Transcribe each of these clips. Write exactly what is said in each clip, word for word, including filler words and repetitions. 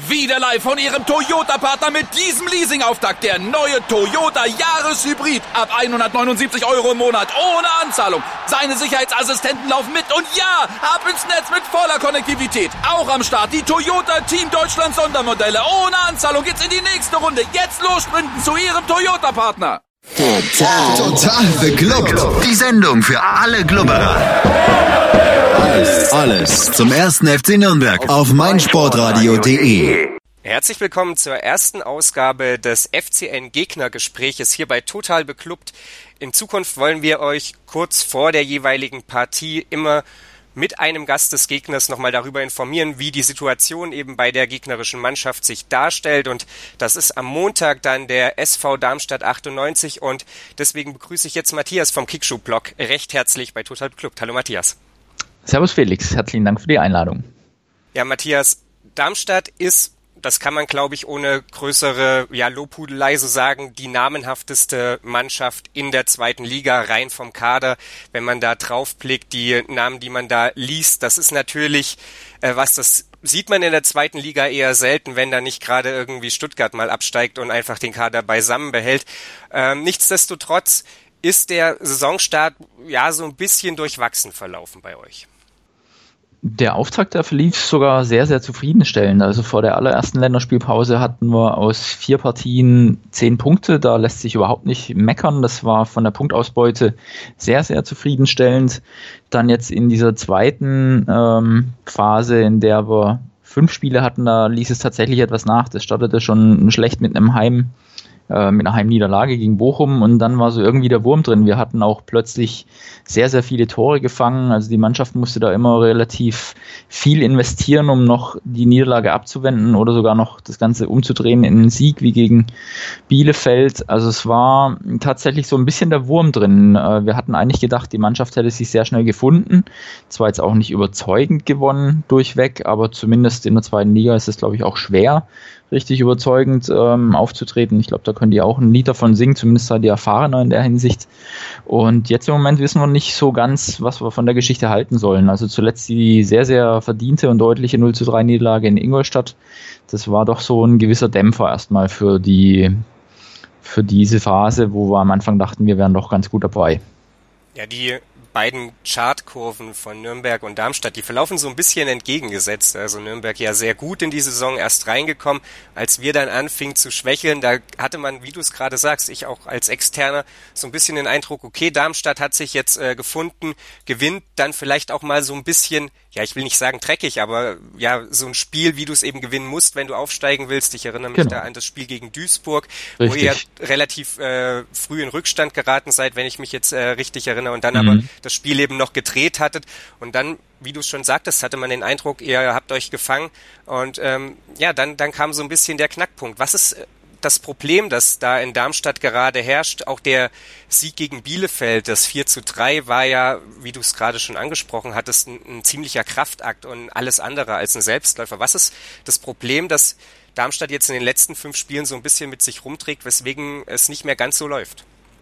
Wieder live von Ihrem Toyota-Partner mit diesem Leasing-Auftakt. Der neue Toyota Jahreshybrid. Ab hundertneunundsiebzig Euro im Monat. Ohne Anzahlung. Seine Sicherheitsassistenten laufen mit. Und ja, ab ins Netz mit voller Konnektivität. Auch am Start die Toyota Team Deutschland Sondermodelle. Ohne Anzahlung geht's in die nächste Runde. Jetzt los sprinten zu Ihrem Toyota-Partner. Total, total beglückt. Die Sendung für alle Glubberer. Alles, alles zum ersten F C Nürnberg auf meinsportradio punkt de. Herzlich willkommen zur ersten Ausgabe des F C N-Gegnergespräches hier bei Total Beklubbt. In Zukunft wollen wir euch kurz vor der jeweiligen Partie immer mit einem Gast des Gegners nochmal darüber informieren, wie die Situation eben bei der gegnerischen Mannschaft sich darstellt. Und das ist am Montag dann der S V Darmstadt achtundneunzig. Und deswegen begrüße ich jetzt Matthias vom Kickschuh-Blog recht herzlich bei Total Beklubbt. Hallo Matthias. Servus Felix, herzlichen Dank für die Einladung. Ja, Matthias, Darmstadt ist, das kann man, glaube ich, ohne größere ja, Lobhudelei so sagen, die namenhafteste Mannschaft in der zweiten Liga, rein vom Kader. Wenn man da draufblickt, die Namen, die man da liest, das ist natürlich äh, was, das sieht man in der zweiten Liga eher selten, wenn da nicht gerade irgendwie Stuttgart mal absteigt und einfach den Kader beisammen behält. Ähm, nichtsdestotrotz ist der Saisonstart ja so ein bisschen durchwachsen verlaufen bei euch. Der Auftakt, der verlief sogar sehr, sehr zufriedenstellend. Also vor der allerersten Länderspielpause hatten wir aus vier Partien zehn Punkte. Da lässt sich überhaupt nicht meckern. Das war von der Punktausbeute sehr, sehr zufriedenstellend. Dann jetzt in dieser zweiten ähm, Phase, in der wir fünf Spiele hatten, da ließ es tatsächlich etwas nach. Das startete schon schlecht mit einem Heim. mit einer Heimniederlage gegen Bochum und dann war so irgendwie der Wurm drin. Wir hatten auch plötzlich sehr, sehr viele Tore gefangen. Also die Mannschaft musste da immer relativ viel investieren, um noch die Niederlage abzuwenden oder sogar noch das Ganze umzudrehen in einen Sieg wie gegen Bielefeld. Also es war tatsächlich so ein bisschen der Wurm drin. Wir hatten eigentlich gedacht, die Mannschaft hätte sich sehr schnell gefunden. Zwar jetzt auch nicht überzeugend gewonnen durchweg, aber zumindest in der zweiten Liga ist es, glaube ich, auch schwer, richtig überzeugend ähm, aufzutreten. Ich glaube, da können die auch ein Lied davon singen, zumindest seid ihr erfahrener in der Hinsicht. Und jetzt im Moment wissen wir nicht so ganz, was wir von der Geschichte halten sollen. Also zuletzt die sehr, sehr verdiente und deutliche null zu drei Niederlage in Ingolstadt. Das war doch so ein gewisser Dämpfer erstmal für die für diese Phase, wo wir am Anfang dachten, wir wären doch ganz gut dabei. Ja, die beiden Chartkurven von Nürnberg und Darmstadt, die verlaufen so ein bisschen entgegengesetzt. Also Nürnberg ja sehr gut in die Saison erst reingekommen. Als wir dann anfingen zu schwächeln, da hatte man, wie du es gerade sagst, ich auch als Externer, so ein bisschen den Eindruck, okay, Darmstadt hat sich jetzt äh, gefunden, gewinnt dann vielleicht auch mal so ein bisschen, ja, ich will nicht sagen dreckig, aber ja, so ein Spiel, wie du es eben gewinnen musst, wenn du aufsteigen willst. Ich erinnere mich genau. da an das Spiel gegen Duisburg, richtig, wo ihr relativ äh, früh in Rückstand geraten seid, wenn ich mich jetzt äh, richtig erinnere, und dann mhm. aber das Spiel eben noch gedreht hattet und dann, wie du es schon sagtest, hatte man den Eindruck, ihr habt euch gefangen und ähm, ja, dann, dann kam so ein bisschen der Knackpunkt. Was ist das Problem, das da in Darmstadt gerade herrscht? Auch der Sieg gegen Bielefeld, das vier zu drei, war ja, wie du es gerade schon angesprochen hattest, ein, ein ziemlicher Kraftakt und alles andere als ein Selbstläufer. Was ist das Problem, dass Darmstadt jetzt in den letzten fünf Spielen so ein bisschen mit sich rumträgt, weswegen es nicht mehr ganz so läuft?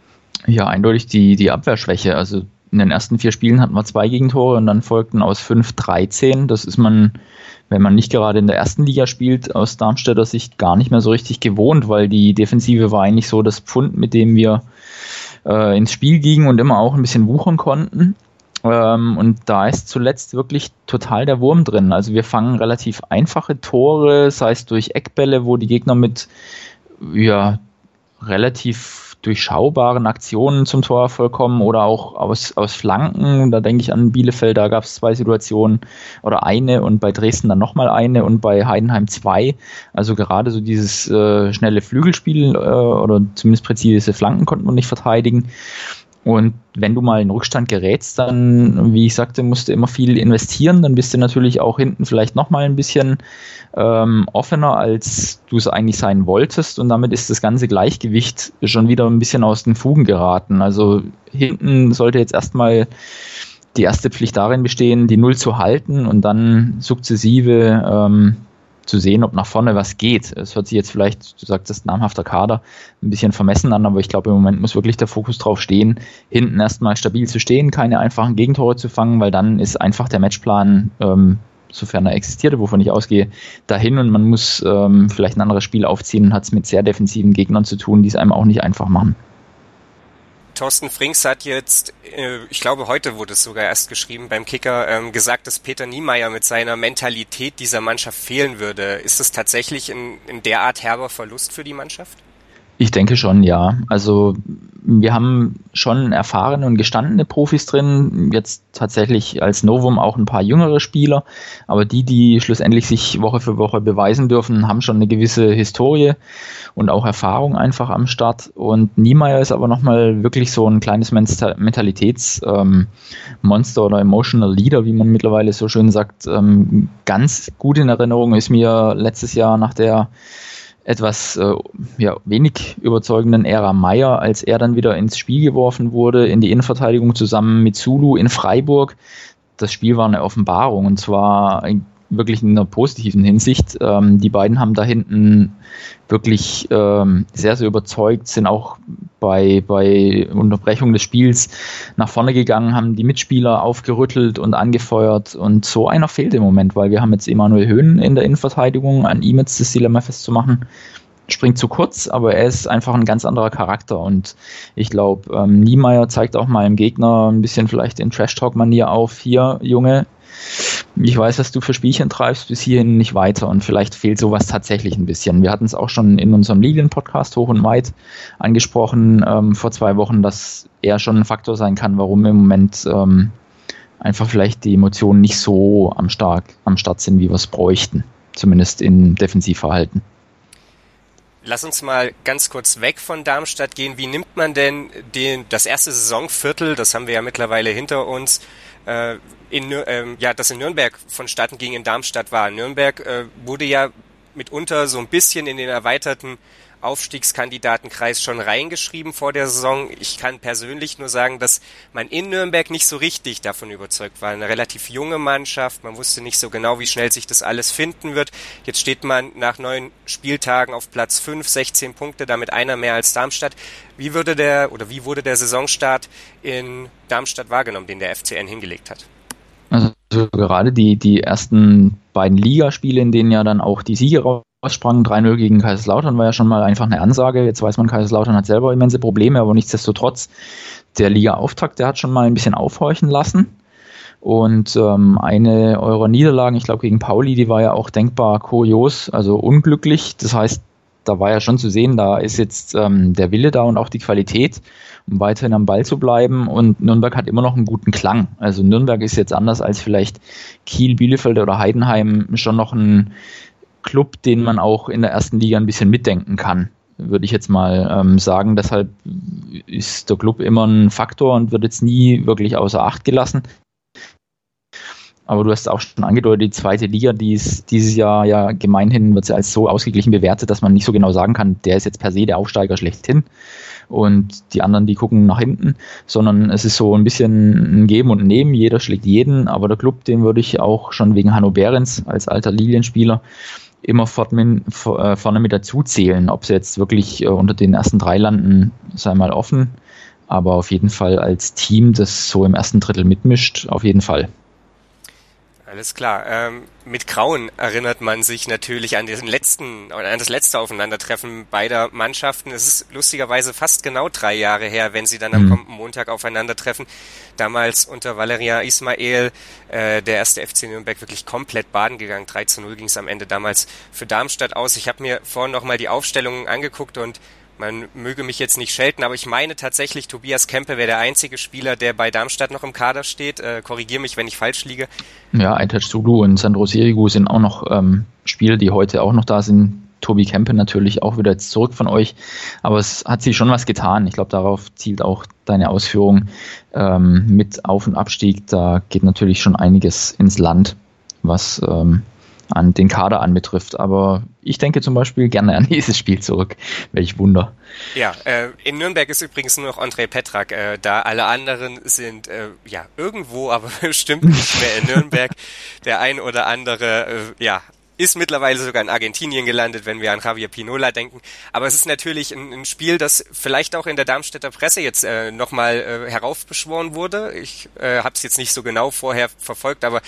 Ja, eindeutig die, die Abwehrschwäche. Also in den ersten vier Spielen hatten wir zwei Gegentore und dann folgten aus fünf dreizehn. Das ist man, wenn man nicht gerade in der ersten Liga spielt, aus Darmstädter Sicht gar nicht mehr so richtig gewohnt, weil die Defensive war eigentlich so das Pfund, mit dem wir äh, ins Spiel gingen und immer auch ein bisschen wuchern konnten. Ähm, und da ist zuletzt wirklich total der Wurm drin. Also wir fangen relativ einfache Tore, sei es durch Eckbälle, wo die Gegner mit ja relativ durchschaubaren Aktionen zum Torerfolg kommen oder auch aus, aus Flanken. Da denke ich an Bielefeld, da gab es zwei Situationen oder eine und bei Dresden dann nochmal eine und bei Heidenheim zwei. Also gerade so dieses äh, schnelle Flügelspiel äh, oder zumindest präzise Flanken konnten wir nicht verteidigen. Und wenn du mal in Rückstand gerätst, dann, wie ich sagte, musst du immer viel investieren, dann bist du natürlich auch hinten vielleicht nochmal ein bisschen ähm, offener, als du es eigentlich sein wolltest, und damit ist das ganze Gleichgewicht schon wieder ein bisschen aus den Fugen geraten. Also hinten sollte jetzt erstmal die erste Pflicht darin bestehen, die Null zu halten und dann sukzessive ähm, zu sehen, ob nach vorne was geht. Es hört sich jetzt vielleicht, du sagtest, namhafter Kader, ein bisschen vermessen an, aber ich glaube, im Moment muss wirklich der Fokus drauf stehen, hinten erstmal stabil zu stehen, keine einfachen Gegentore zu fangen, weil dann ist einfach der Matchplan ähm, sofern er existierte, wovon ich ausgehe, dahin und man muss ähm, vielleicht ein anderes Spiel aufziehen und hat es mit sehr defensiven Gegnern zu tun, die es einem auch nicht einfach machen. Thorsten Frings hat jetzt, ich glaube heute wurde es sogar erst geschrieben beim Kicker, gesagt, dass Peter Niemeyer mit seiner Mentalität dieser Mannschaft fehlen würde. Ist das tatsächlich ein, ein derart herber Verlust für die Mannschaft? Ich denke schon, ja. Also wir haben schon erfahrene und gestandene Profis drin, jetzt tatsächlich als Novum auch ein paar jüngere Spieler, aber die, die schlussendlich sich Woche für Woche beweisen dürfen, haben schon eine gewisse Historie und auch Erfahrung einfach am Start. Und Niemeyer ist aber nochmal wirklich so ein kleines Mentalitätsmonster ähm, oder Emotional Leader, wie man mittlerweile so schön sagt. Ähm, ganz gut in Erinnerung ist mir letztes Jahr nach der etwas äh, ja, wenig überzeugenden Ära Meier, als er dann wieder ins Spiel geworfen wurde, in die Innenverteidigung zusammen mit Zulu in Freiburg. Das Spiel war eine Offenbarung und zwar wirklich in einer positiven Hinsicht. Ähm, die beiden haben da hinten wirklich ähm, sehr, sehr überzeugt, sind auch bei, bei Unterbrechung des Spiels nach vorne gegangen, haben die Mitspieler aufgerüttelt und angefeuert und so einer fehlt im Moment, weil wir haben jetzt Emanuel Höhn in der Innenverteidigung, an ihm jetzt das Dilemma festzumachen, springt zu kurz, aber er ist einfach ein ganz anderer Charakter und ich glaube, ähm, Niemeyer zeigt auch mal im Gegner ein bisschen vielleicht in Trash-Talk-Manier auf, hier, Junge, ich weiß, was du für Spielchen treibst, bis hierhin nicht weiter und vielleicht fehlt sowas tatsächlich ein bisschen. Wir hatten es auch schon in unserem Lilien-Podcast hoch und weit angesprochen ähm, vor zwei Wochen, dass er schon ein Faktor sein kann, warum im Moment ähm, einfach vielleicht die Emotionen nicht so am, stark, am Start sind, wie wir es bräuchten, zumindest im Defensivverhalten. Lass uns mal ganz kurz weg von Darmstadt gehen. Wie nimmt man denn den, das erste Saisonviertel, das haben wir ja mittlerweile hinter uns, äh, in, ähm, ja, das in Nürnberg vonstatten ging, in Darmstadt war. Nürnberg äh, wurde ja mitunter so ein bisschen in den erweiterten Aufstiegskandidatenkreis schon reingeschrieben vor der Saison. Ich kann persönlich nur sagen, dass man in Nürnberg nicht so richtig davon überzeugt war. Eine relativ junge Mannschaft, man wusste nicht so genau, wie schnell sich das alles finden wird. Jetzt steht man nach neun Spieltagen auf Platz fünf, sechzehn Punkte, damit einer mehr als Darmstadt. Wie würde der oder wie wurde der Saisonstart in Darmstadt wahrgenommen, den der F C N hingelegt hat? Also gerade die, die ersten beiden Ligaspiele, in denen ja dann auch die Siege raussprangen, drei null gegen Kaiserslautern war ja schon mal einfach eine Ansage. Jetzt weiß man, Kaiserslautern hat selber immense Probleme, aber nichtsdestotrotz, der Liga-Auftakt, der hat schon mal ein bisschen aufhorchen lassen. Und ähm, eine eurer Niederlagen, ich glaube gegen Pauli, die war ja auch denkbar kurios, also unglücklich. Das heißt, da war ja schon zu sehen, da ist jetzt ähm, der Wille da und auch die Qualität, um weiterhin am Ball zu bleiben. Und Nürnberg hat immer noch einen guten Klang. Also Nürnberg ist jetzt anders als vielleicht Kiel, Bielefeld oder Heidenheim schon noch ein Club, den man auch in der ersten Liga ein bisschen mitdenken kann, würde ich jetzt mal ähm, sagen. Deshalb ist der Club immer ein Faktor und wird jetzt nie wirklich außer Acht gelassen. Aber du hast auch schon angedeutet, die zweite Liga, die ist dieses Jahr ja gemeinhin wird sie als so ausgeglichen bewertet, dass man nicht so genau sagen kann, der ist jetzt per se der Aufsteiger schlechthin und die anderen, die gucken nach hinten, sondern es ist so ein bisschen ein Geben und ein Nehmen, jeder schlägt jeden, aber der Club, den würde ich auch schon wegen Hanno Behrens als alter Lilienspieler immer vorne mit dazu zählen. Ob sie jetzt wirklich unter den ersten drei landen, sei mal offen, aber auf jeden Fall als Team, das so im ersten Drittel mitmischt, auf jeden Fall. Alles klar. Ähm, mit Grauen erinnert man sich natürlich an den letzten, an das letzte Aufeinandertreffen beider Mannschaften. Es ist lustigerweise fast genau drei Jahre her, wenn sie dann mhm. am kommenden Montag aufeinandertreffen. Damals unter Valerian Ismail, äh, der erste F C Nürnberg, wirklich komplett baden gegangen. drei zu null ging es am Ende damals für Darmstadt aus. Ich habe mir vorhin nochmal die Aufstellungen angeguckt und man möge mich jetzt nicht schelten, aber ich meine tatsächlich, Tobias Kempe wäre der einzige Spieler, der bei Darmstadt noch im Kader steht. Äh, korrigiere mich, wenn ich falsch liege. Ja, Aytaç Zulu und Sandro Sirigu sind auch noch ähm, Spieler, die heute auch noch da sind. Tobi Kempe natürlich auch wieder jetzt zurück von euch. Aber es hat sich schon was getan. Ich glaube, darauf zielt auch deine Ausführung ähm, mit Auf- und Abstieg. Da geht natürlich schon einiges ins Land, was ähm, an den Kader anbetrifft, aber ich denke zum Beispiel gerne an dieses Spiel zurück. Welch Wunder. Ja, äh, in Nürnberg ist übrigens nur noch Andrej Petrak äh, da. Alle anderen sind äh, ja irgendwo, aber bestimmt nicht mehr in Nürnberg. Der ein oder andere, äh, ja, ist mittlerweile sogar in Argentinien gelandet, wenn wir an Javier Pinola denken. Aber es ist natürlich ein, ein Spiel, das vielleicht auch in der Darmstädter Presse jetzt äh, nochmal äh, heraufbeschworen wurde. Ich äh, habe es jetzt nicht so genau vorher verfolgt, aber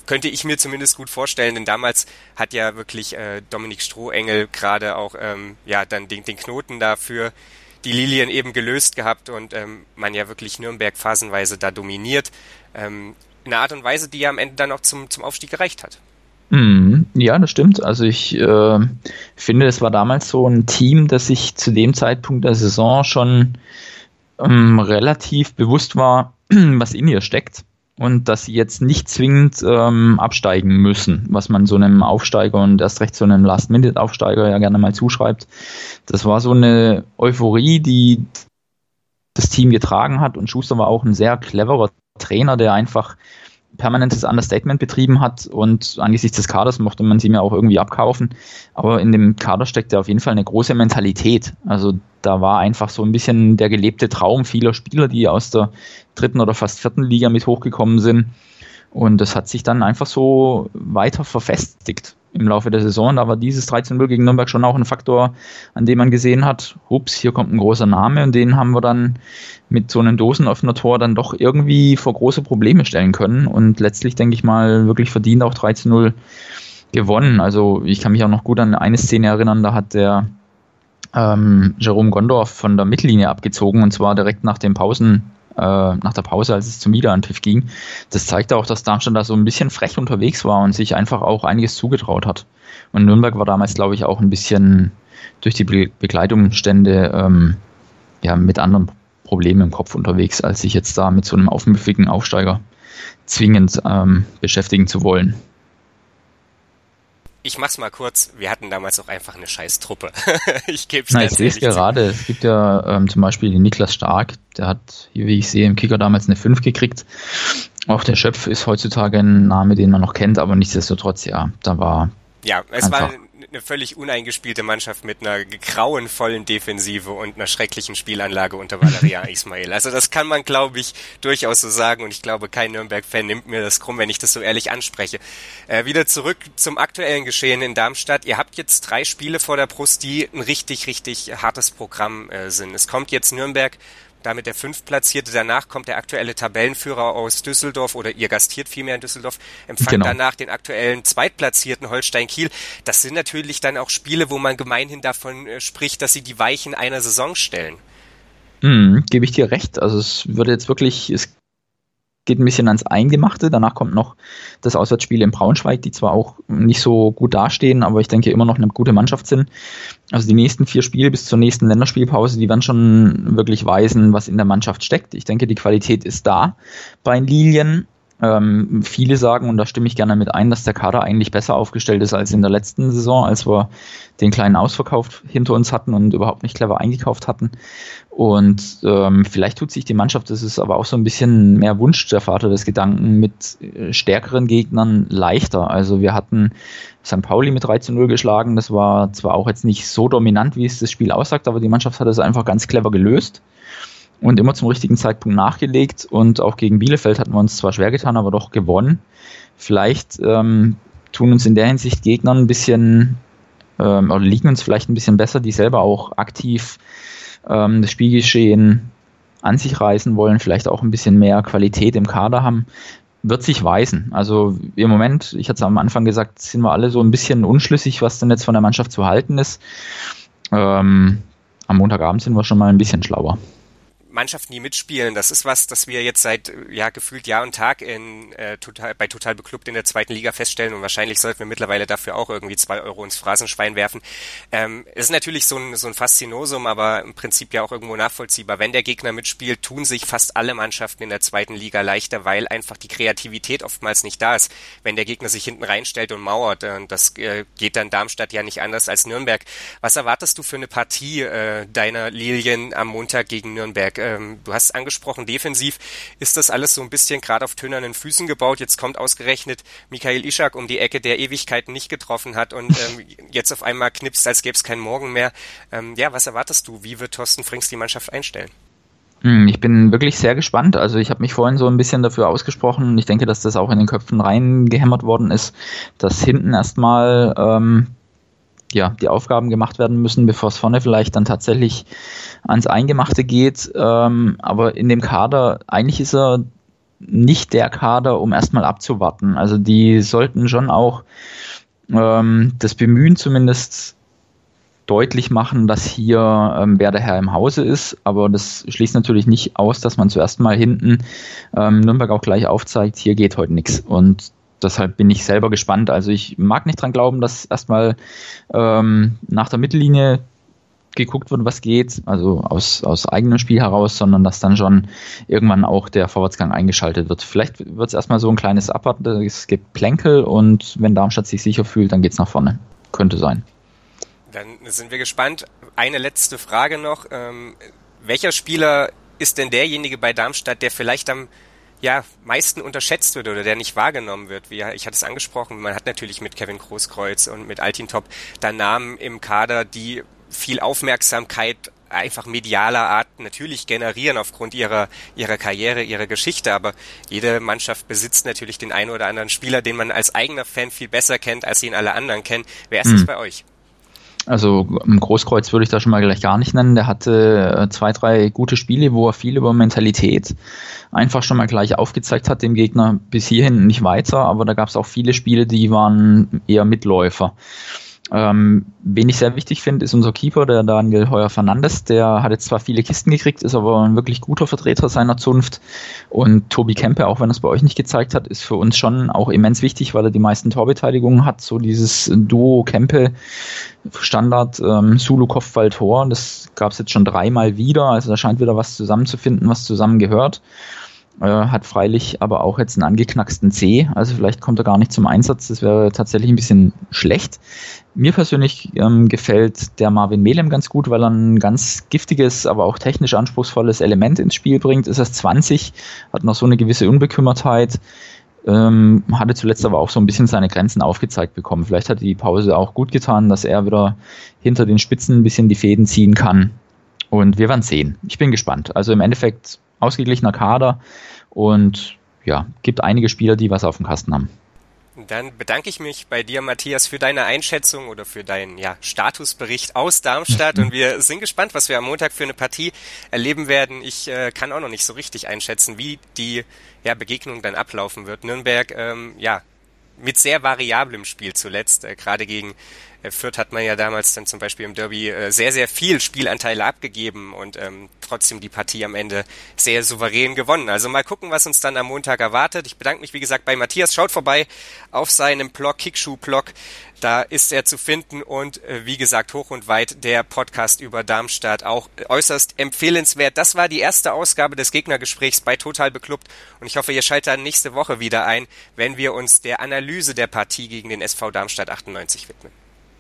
könnte ich mir zumindest gut vorstellen, denn damals hat ja wirklich äh, Dominik Strohengel gerade auch ähm, ja dann den, den Knoten dafür die Lilien eben gelöst gehabt und ähm, man ja wirklich Nürnberg phasenweise da dominiert. Ähm, in einer Art und Weise, die ja am Ende dann auch zum, zum Aufstieg gereicht hat. Mm, ja, das stimmt. Also ich äh, finde, es war damals so ein Team, das sich zu dem Zeitpunkt der Saison schon ähm, relativ bewusst war, was in ihr steckt. Und dass sie jetzt nicht zwingend ähm, absteigen müssen, was man so einem Aufsteiger und erst recht so einem Last-Minute-Aufsteiger ja gerne mal zuschreibt. Das war so eine Euphorie, die das Team getragen hat, und Schuster war auch ein sehr cleverer Trainer, der einfach permanentes Understatement betrieben hat, und angesichts des Kaders mochte man sie mir auch irgendwie abkaufen, aber in dem Kader steckte auf jeden Fall eine große Mentalität. Also da war einfach so ein bisschen der gelebte Traum vieler Spieler, die aus der dritten oder fast vierten Liga mit hochgekommen sind, und das hat sich dann einfach so weiter verfestigt im Laufe der Saison. Da war dieses dreizehn null gegen Nürnberg schon auch ein Faktor, an dem man gesehen hat, ups, hier kommt ein großer Name, und den haben wir dann mit so einem Dosenöffner-Tor dann doch irgendwie vor große Probleme stellen können und letztlich, denke ich mal, wirklich verdient auch dreizehn null gewonnen. Also ich kann mich auch noch gut an eine Szene erinnern, da hat der ähm, Jerome Gondorf von der Mittellinie abgezogen, und zwar direkt nach den Pausen, äh, nach der Pause, als es zum Wiederanpfiff ging. Das zeigte auch, dass Darmstadt da so ein bisschen frech unterwegs war und sich einfach auch einiges zugetraut hat. Und Nürnberg war damals, glaube ich, auch ein bisschen durch die Be- Begleitumstände ähm, ja, mit anderen Problemen im Kopf unterwegs, als sich jetzt da mit so einem aufmüffigen Aufsteiger zwingend ähm, beschäftigen zu wollen. Ich mach's mal kurz, wir hatten damals auch einfach eine scheiß Truppe. ich geb's Na, ganz ich sehe es gerade, es gibt ja ähm, zum Beispiel den Niklas Stark, der hat, hier wie ich sehe, im Kicker damals eine fünf gekriegt. Auch der Schöpf ist heutzutage ein Name, den man noch kennt, aber nichtsdestotrotz, ja, da war Ja, es einfach war eine völlig uneingespielte Mannschaft mit einer grauenvollen Defensive und einer schrecklichen Spielanlage unter Valerian Ismail. Also das kann man, glaube ich, durchaus so sagen, und ich glaube, kein Nürnberg-Fan nimmt mir das krumm, wenn ich das so ehrlich anspreche. Äh, wieder zurück zum aktuellen Geschehen in Darmstadt. Ihr habt jetzt drei Spiele vor der Brust, die ein richtig, richtig hartes Programm äh, sind. Es kommt jetzt Nürnberg, damit der Fünftplatzierte. Danach kommt der aktuelle Tabellenführer aus Düsseldorf, oder ihr gastiert vielmehr in Düsseldorf, empfangt Genau. danach den aktuellen Zweitplatzierten Holstein Kiel. Das sind natürlich dann auch Spiele, wo man gemeinhin davon äh, spricht, dass sie die Weichen einer Saison stellen. Mhm, gebe ich dir recht. Also es würde jetzt wirklich, es geht ein bisschen ans Eingemachte. Danach kommt noch das Auswärtsspiel in Braunschweig, die zwar auch nicht so gut dastehen, aber ich denke immer noch eine gute Mannschaft sind. Also die nächsten vier Spiele bis zur nächsten Länderspielpause, die werden schon wirklich weisen, was in der Mannschaft steckt. Ich denke, die Qualität ist da bei den Lilien. Ähm, viele sagen, und da stimme ich gerne mit ein, dass der Kader eigentlich besser aufgestellt ist als in der letzten Saison, als wir den kleinen Ausverkauf hinter uns hatten und überhaupt nicht clever eingekauft hatten. Und ähm, vielleicht tut sich die Mannschaft, das ist aber auch so ein bisschen mehr Wunsch der Vater des Gedanken, mit äh, stärkeren Gegnern leichter. Also wir hatten Sankt Pauli mit drei zu null geschlagen, das war zwar auch jetzt nicht so dominant, wie es das Spiel aussagt, aber die Mannschaft hat es einfach ganz clever gelöst und immer zum richtigen Zeitpunkt nachgelegt, und auch gegen Bielefeld hatten wir uns zwar schwer getan, aber doch gewonnen. Vielleicht ähm, tun uns in der Hinsicht Gegner ein bisschen, ähm, oder liegen uns vielleicht ein bisschen besser, die selber auch aktiv ähm, das Spielgeschehen an sich reißen wollen, vielleicht auch ein bisschen mehr Qualität im Kader haben, wird sich weisen. Also im Moment, ich hatte es am Anfang gesagt, sind wir alle so ein bisschen unschlüssig, was denn jetzt von der Mannschaft zu halten ist. Ähm, am Montagabend sind wir schon mal ein bisschen schlauer. Mannschaften, die mitspielen, das ist was, das wir jetzt seit ja gefühlt Jahr und Tag in äh, total bei Total Beklubbt in der zweiten Liga feststellen, und wahrscheinlich sollten wir mittlerweile dafür auch irgendwie zwei Euro ins Phrasenschwein werfen. Ähm, es ist natürlich so ein so ein Faszinosum, aber im Prinzip ja auch irgendwo nachvollziehbar. Wenn der Gegner mitspielt, tun sich fast alle Mannschaften in der zweiten Liga leichter, weil einfach die Kreativität oftmals nicht da ist. Wenn der Gegner sich hinten reinstellt und mauert, äh, das äh, geht dann Darmstadt ja nicht anders als Nürnberg. Was erwartest du für eine Partie äh, deiner Lilien am Montag gegen Nürnberg? Du hast angesprochen, defensiv ist das alles so ein bisschen gerade auf tönernen Füßen gebaut. Jetzt kommt ausgerechnet Michael Ischak um die Ecke, der Ewigkeiten nicht getroffen hat und ähm, jetzt auf einmal knipst, als gäbe es keinen Morgen mehr. Ähm, ja, was erwartest du? Wie wird Thorsten Frings die Mannschaft einstellen? Ich bin wirklich sehr gespannt. Also ich habe mich vorhin so ein bisschen dafür ausgesprochen. Ich denke, dass das auch in den Köpfen reingehämmert worden ist, dass hinten erstmal ähm, ja, die Aufgaben gemacht werden müssen, bevor es vorne vielleicht dann tatsächlich ans Eingemachte geht. Ähm, aber in dem Kader, eigentlich ist er nicht der Kader, um erstmal abzuwarten. Also die sollten schon auch ähm, das Bemühen zumindest deutlich machen, dass hier ähm, wer der Herr im Hause ist, aber das schließt natürlich nicht aus, dass man zuerst mal hinten ähm, Nürnberg auch gleich aufzeigt, hier geht heute nichts, und deshalb bin ich selber gespannt. Also ich mag nicht dran glauben, dass erstmal ähm, nach der Mittellinie geguckt wird, was geht, also aus, aus eigenem Spiel heraus, sondern dass dann schon irgendwann auch der Vorwärtsgang eingeschaltet wird. Vielleicht wird es erstmal so ein kleines Abwarten, es gibt Plänkel, und wenn Darmstadt sich sicher fühlt, dann geht es nach vorne. Könnte sein. Dann sind wir gespannt. Eine letzte Frage noch. Ähm, welcher Spieler ist denn derjenige bei Darmstadt, der vielleicht am ja, meisten unterschätzt wird oder der nicht wahrgenommen wird? Wie, ich hatte es angesprochen, man hat natürlich mit Kevin Großkreuz und mit Altintop da Namen im Kader, die viel Aufmerksamkeit einfach medialer Art natürlich generieren aufgrund ihrer ihrer Karriere, ihrer Geschichte, aber jede Mannschaft besitzt natürlich den einen oder anderen Spieler, den man als eigener Fan viel besser kennt, als ihn alle anderen kennen. Wer ist mhm. das bei euch? Also im Großkreuz würde ich da schon mal gleich gar nicht nennen. Der hatte zwei, drei gute Spiele, wo er viel über Mentalität einfach schon mal gleich aufgezeigt hat, dem Gegner bis hierhin nicht weiter, aber da gab es auch viele Spiele, die waren eher Mitläufer. Ähm, wen ich sehr wichtig finde, ist unser Keeper, der Daniel Heuer-Fernandes. Der hat jetzt zwar viele Kisten gekriegt, ist aber ein wirklich guter Vertreter seiner Zunft. Und Tobi Kempe, auch wenn er es bei euch nicht gezeigt hat, ist für uns schon auch immens wichtig, weil er die meisten Torbeteiligungen hat. So dieses Duo Kempe Standard ähm, Sulu-Kopfball-Tor, das gab es jetzt schon dreimal wieder. Also da scheint wieder was zusammenzufinden, was zusammengehört. Äh, hat freilich aber auch jetzt einen angeknacksten C, also vielleicht kommt er gar nicht zum Einsatz, das wäre tatsächlich ein bisschen schlecht. Mir persönlich ähm, gefällt der Marvin Melem ganz gut, weil er ein ganz giftiges, aber auch technisch anspruchsvolles Element ins Spiel bringt. Ist erst zwanzig, hat noch so eine gewisse Unbekümmertheit, ähm, hatte zuletzt aber auch so ein bisschen seine Grenzen aufgezeigt bekommen. Vielleicht hat die Pause auch gut getan, dass er wieder hinter den Spitzen ein bisschen die Fäden ziehen kann. Und wir werden sehen. Ich bin gespannt. Also im Endeffekt ausgeglichener Kader und ja, gibt einige Spieler, die was auf dem Kasten haben. Dann bedanke ich mich bei dir, Matthias, für deine Einschätzung oder für deinen ja, Statusbericht aus Darmstadt, und wir sind gespannt, was wir am Montag für eine Partie erleben werden. Ich äh, kann auch noch nicht so richtig einschätzen, wie die ja, Begegnung dann ablaufen wird. Nürnberg, ähm, ja, mit sehr variablem Spiel zuletzt, äh, gerade gegen äh, Fürth hat man ja damals dann zum Beispiel im Derby äh, sehr, sehr viel Spielanteile abgegeben und ähm, trotzdem die Partie am Ende sehr souverän gewonnen. Also mal gucken, was uns dann am Montag erwartet. Ich bedanke mich, wie gesagt, bei Matthias. Schaut vorbei auf seinem Blog, Kickschuh-Blog. Da ist er zu finden und äh, wie gesagt, hoch und weit der Podcast über Darmstadt, auch äußerst empfehlenswert. Das war die erste Ausgabe des Gegnergesprächs bei Total Beklubbt, und ich hoffe, ihr schaltet dann nächste Woche wieder ein, wenn wir uns der Analyse der Partie gegen den S V Darmstadt achtundneunzig widmen.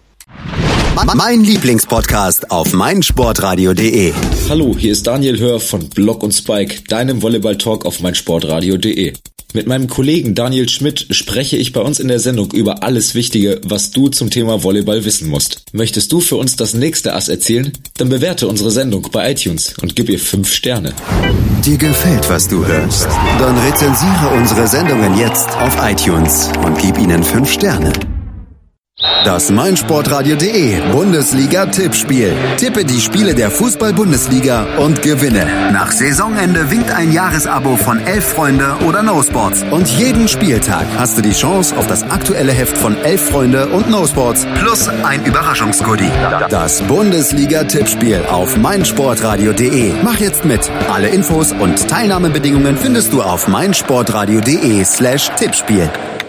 Mein Lieblingspodcast auf meinsportradio punkt de. Hallo, hier ist Daniel Hör von Block und Spike, deinem Volleyball-Talk auf meinsportradio punkt de. Mit meinem Kollegen Daniel Schmidt spreche ich bei uns in der Sendung über alles Wichtige, was du zum Thema Volleyball wissen musst. Möchtest du für uns das nächste Ass erzählen? Dann bewerte unsere Sendung bei iTunes und gib ihr fünf Sterne. Dir gefällt, was du hörst? Dann rezensiere unsere Sendungen jetzt auf iTunes und gib ihnen fünf Sterne. Das meinsportradio punkt de Bundesliga-Tippspiel. Tippe die Spiele der Fußball-Bundesliga und gewinne. Nach Saisonende winkt ein Jahresabo von Elf Freunde oder No Sports. Und jeden Spieltag hast du die Chance auf das aktuelle Heft von Elf Freunde und No Sports plus ein Überraschungsgoodie. Das Bundesliga-Tippspiel auf meinsportradio punkt de. Mach jetzt mit. Alle Infos und Teilnahmebedingungen findest du auf meinsportradio punkt de slash Tippspiel.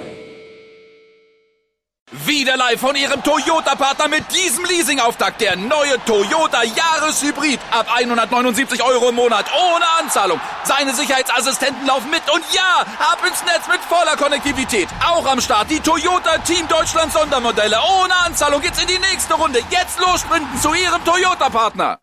Wieder live von Ihrem Toyota-Partner mit diesem Leasing-Auftakt. Der neue Toyota Jahreshybrid. Ab hundertneunundsiebzig Euro im Monat. Ohne Anzahlung. Seine Sicherheitsassistenten laufen mit. Und ja, ab ins Netz mit voller Konnektivität. Auch am Start die Toyota Team Deutschland Sondermodelle. Ohne Anzahlung geht's in die nächste Runde. Jetzt los sprinten zu Ihrem Toyota-Partner.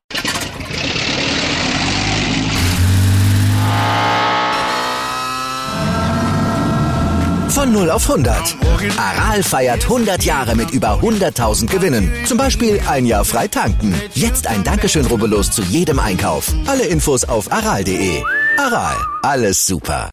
Von null auf hundert. Aral feiert hundert Jahre mit über hunderttausend Gewinnen. Zum Beispiel ein Jahr frei tanken. Jetzt ein Dankeschön, rubbellos zu jedem Einkauf. Alle Infos auf aral punkt de. Aral, alles super.